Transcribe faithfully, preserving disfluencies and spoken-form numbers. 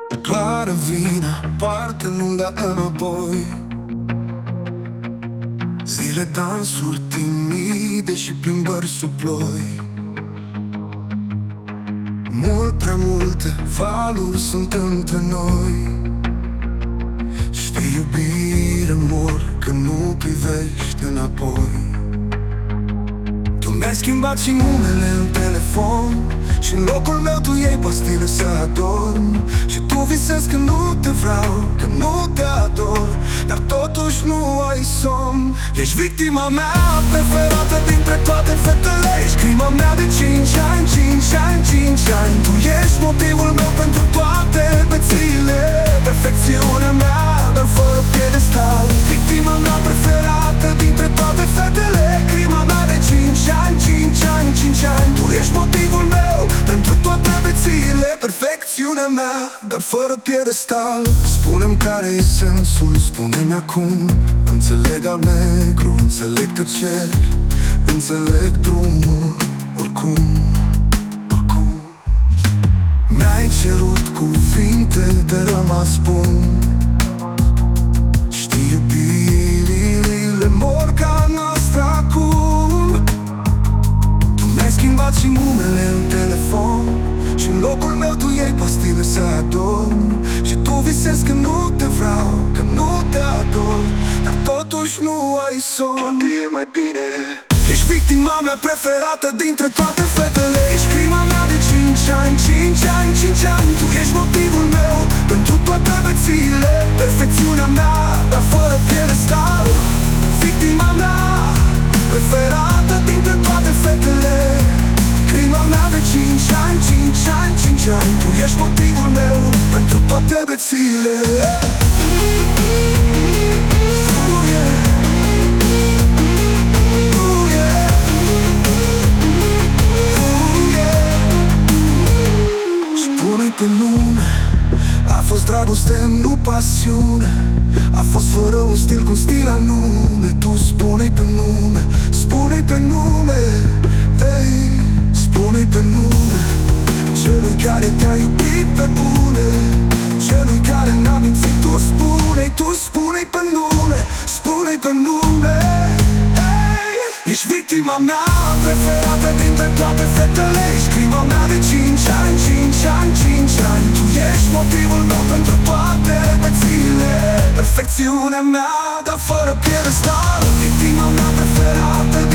Clară vina, parte nu da înapoi. Zile, dansuri timide și plimbări sub ploi. Mult prea multe valuri sunt între noi. Știi, iubire, mor că nu privești înapoi. Tu mi-ai schimbat și numele în telefon și în locul meu tu iei pastile să adorm. Și tu visezi că nu te vreau, că nu te ador, dar totuși nu ai somn. Ești victima mea preferată dintre toate fetele. Ești crima mea de cinci ani, cinci ani, cinci ani. Tu ești motivul meu pentru toate bețiile. Perfecțiunea mea, dar fără piedestal. Victima mea preferată dintre toate fetele. Crima mea de cinci ani, cinci ani, cinci ani. Tu ești motivul meu pentru toate bețiile. Perfecțiunea mea, dar fără piedestal. Spune-mi care e sensul, spune-mi acum. Înțeleg al negru, înțeleg că cer, înțeleg drumul, oricum, oricum. Mi-ai cerut cuvinte de rămas bun. Știi, iubirile mor ca noastră acum. Tu mi-ai schimbat și numele în telefon și în locul meu tu iei pastile să adorm. Și tu visezi că nu te vreau, că nu te ador, dar totuși nu ai somn. E mai bine. Ești victima mea preferată dintre toate fetele. Ești crima mea de cinci ani, cinci ani, cinci ani. Tu ești motivul meu pentru toate bețiile. Perfecțiunea mea, dar fără piedestal. Victima mea preferată dintre toate fetele. Crima mea de cinci ani, cinci ani, cinci ani. Tu ești motivul meu pentru toate bețiile. Spune-i pe nume, a fost dragoste, nu pasiune. A fost fără un stil cu stil anume. Tu spune-i pe nume, spune-i pe nume, hey. Spune-i pe nume celui care te-a iubit pe bune, celui care n-a mințit. Tu spune-i, tu spune-i pe nume, spune-i pe nume, hey. Ești victima mea preferată dintre toate fetele. Ești crima mea de cinci ani, cinci ani, cinci ani. Tu ești motivul meu pentru toate bețiile. Perfecțiunea mea, dar fără piedestal. Victima mea preferată